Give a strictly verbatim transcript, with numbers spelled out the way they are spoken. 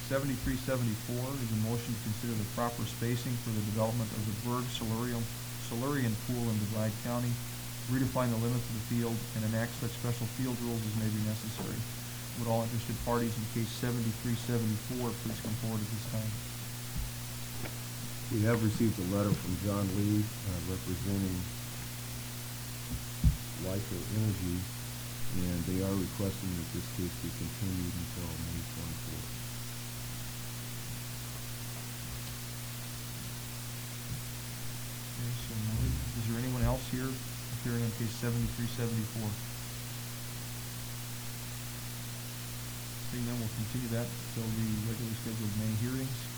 seventy-three seventy-four is a motion to consider the proper spacing for the development of the Berg Solarium, Solarian Pool in Divide County, redefine the limits of the field, and enact such special field rules as may be necessary. Would all interested parties in case seventy-three seventy-four please come forward at this time? We have received a letter from John Lee, uh, representing Lyco Energy, and they are requesting that this case be continued until May twenty-fourth. Okay, so noted. Is there anyone else here appearing on case seventy-three seventy-four? Seeing none, we'll continue that until the regularly scheduled May hearings.